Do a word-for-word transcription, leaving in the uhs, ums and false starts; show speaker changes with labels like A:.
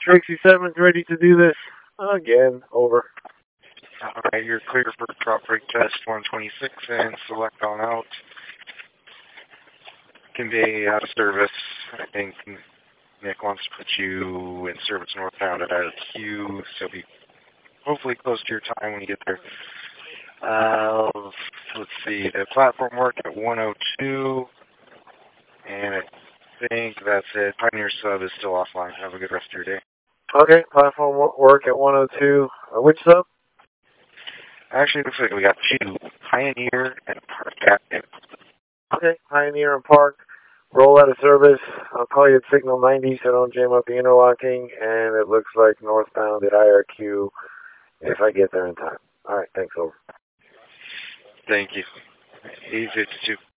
A: Trixie seven's ready to do this again. Over.
B: Alright, you're clear for drop brake test one twenty-six and select on out. Convey out of service. I think Nick wants to put you in service northbound at our queue, so be hopefully close to your time when you get there. Uh, let's see, the platform work at one oh two, and I think that's it. Pioneer sub is still offline. Have a good rest of your day.
A: Okay, platform work at one oh two. Uh, which sub?
B: Actually, it looks like we got two, Pioneer and Park Captain.
A: Okay, Pioneer and Park. Roll out of service. I'll call you at signal ninety so don't jam up the interlocking. And it looks like northbound at I R Q if I get there in time. All right, thanks, over.
B: Thank you. E fifty-two.